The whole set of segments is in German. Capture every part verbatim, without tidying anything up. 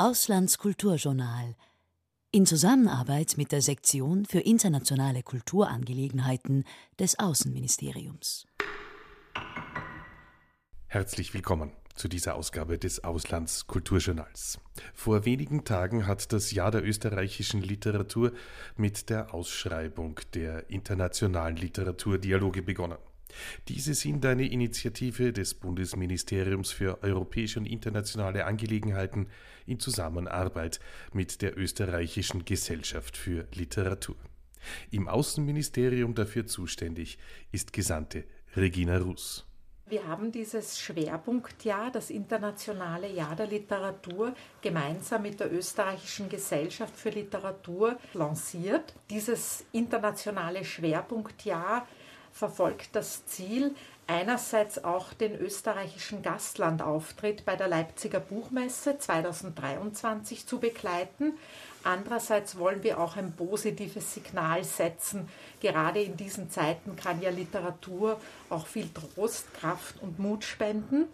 Auslandskulturjournal in Zusammenarbeit mit der Sektion für internationale Kulturangelegenheiten des Außenministeriums. Herzlich willkommen zu dieser Ausgabe des Auslandskulturjournals. Vor wenigen Tagen hat das Jahr der österreichischen Literatur mit der Ausschreibung der internationalen Literaturdialoge begonnen. Diese sind eine Initiative des Bundesministeriums für europäische und internationale Angelegenheiten in Zusammenarbeit mit der österreichischen Gesellschaft für Literatur. Im Außenministerium dafür zuständig ist Gesandte Regina Ruß. Wir haben dieses Schwerpunktjahr, das internationale Jahr der Literatur, gemeinsam mit der österreichischen Gesellschaft für Literatur lanciert. Dieses internationale Schwerpunktjahr verfolgt das Ziel, einerseits auch den österreichischen Gastlandauftritt bei der Leipziger Buchmesse zweitausenddreiundzwanzig zu begleiten. Andererseits wollen wir auch ein positives Signal setzen. Gerade in diesen Zeiten kann ja Literatur auch viel Trost, Kraft und Mut spenden.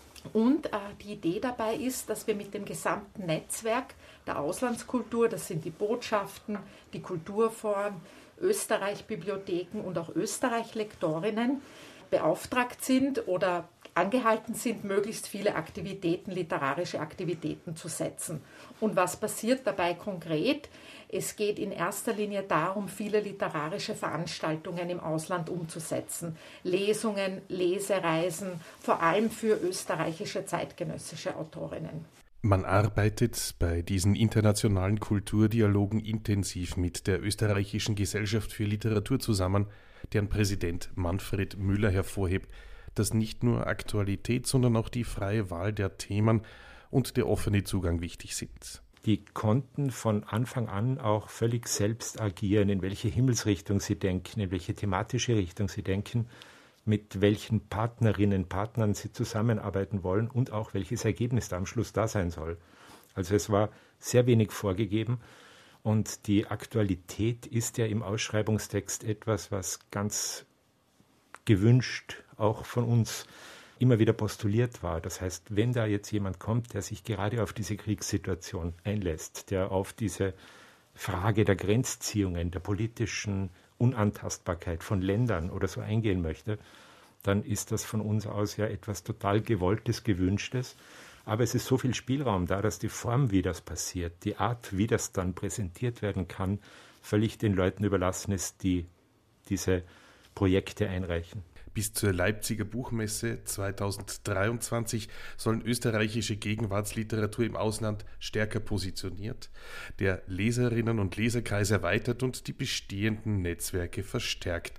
Und äh, die Idee dabei ist, dass wir mit dem gesamten Netzwerk der Auslandskultur, das sind die Botschaften, die Kulturforen, Österreich-Bibliotheken und auch Österreich-Lektorinnen beauftragt sind oder angehalten sind, möglichst viele Aktivitäten, literarische Aktivitäten zu setzen. Und was passiert dabei konkret? Es geht in erster Linie darum, viele literarische Veranstaltungen im Ausland umzusetzen. Lesungen, Lesereisen, vor allem für österreichische zeitgenössische Autorinnen. Man arbeitet bei diesen internationalen Kulturdialogen intensiv mit der österreichischen Gesellschaft für Literatur zusammen, deren Präsident Manfred Müller hervorhebt, dass nicht nur Aktualität, sondern auch die freie Wahl der Themen und der offene Zugang wichtig sind. Die konnten von Anfang an auch völlig selbst agieren, in welche Himmelsrichtung sie denken, in welche thematische Richtung sie denken, mit welchen Partnerinnen, Partnern sie zusammenarbeiten wollen und auch welches Ergebnis da am Schluss da sein soll. Also es war sehr wenig vorgegeben und die Aktualität ist ja im Ausschreibungstext etwas, was ganz gewünscht auch von uns immer wieder postuliert war. Das heißt, wenn da jetzt jemand kommt, der sich gerade auf diese Kriegssituation einlässt, der auf diese Frage der Grenzziehungen, der politischen Unantastbarkeit von Ländern oder so eingehen möchte, dann ist das von uns aus ja etwas total Gewolltes, Gewünschtes. Aber es ist so viel Spielraum da, dass die Form, wie das passiert, die Art, wie das dann präsentiert werden kann, völlig den Leuten überlassen ist, die diese Projekte einreichen. Bis zur Leipziger Buchmesse zweitausenddreiundzwanzig sollen österreichische Gegenwartsliteratur im Ausland stärker positioniert, der Leserinnen- und Leserkreis erweitert und die bestehenden Netzwerke verstärkt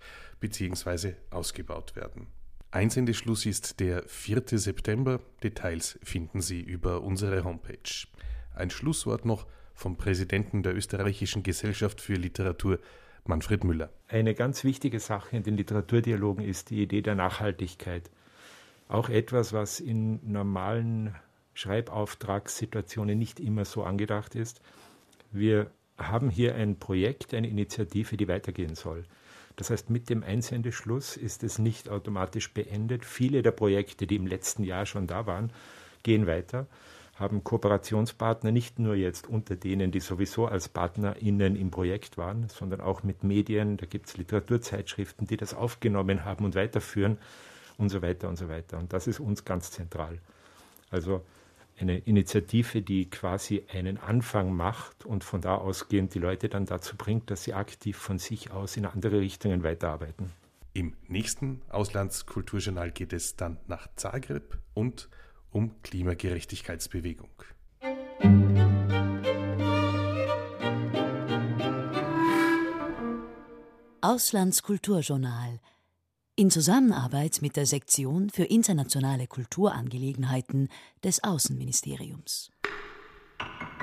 bzw. ausgebaut werden. Einsendeschluss ist der vierte September. Details finden Sie über unsere Homepage. Ein Schlusswort noch vom Präsidenten der österreichischen Gesellschaft für Literatur, Manfred Müller. Eine ganz wichtige Sache in den Literaturdialogen ist die Idee der Nachhaltigkeit. Auch etwas, was in normalen Schreibauftragssituationen nicht immer so angedacht ist. Wir haben hier ein Projekt, eine Initiative, die weitergehen soll. Das heißt, mit dem Einsendeschluss ist es nicht automatisch beendet. Viele der Projekte, die im letzten Jahr schon da waren, gehen weiter, haben Kooperationspartner, nicht nur jetzt unter denen, die sowieso als PartnerInnen im Projekt waren, sondern auch mit Medien. Da gibt es Literaturzeitschriften, die das aufgenommen haben und weiterführen und so weiter und so weiter. Und das ist uns ganz zentral. Also eine Initiative, die quasi einen Anfang macht und von da ausgehend die Leute dann dazu bringt, dass sie aktiv von sich aus in andere Richtungen weiterarbeiten. Im nächsten Auslandskulturjournal geht es dann nach Zagreb und um Klimagerechtigkeitsbewegung. Auslandskulturjournal in Zusammenarbeit mit der Sektion für internationale Kulturangelegenheiten des Außenministeriums.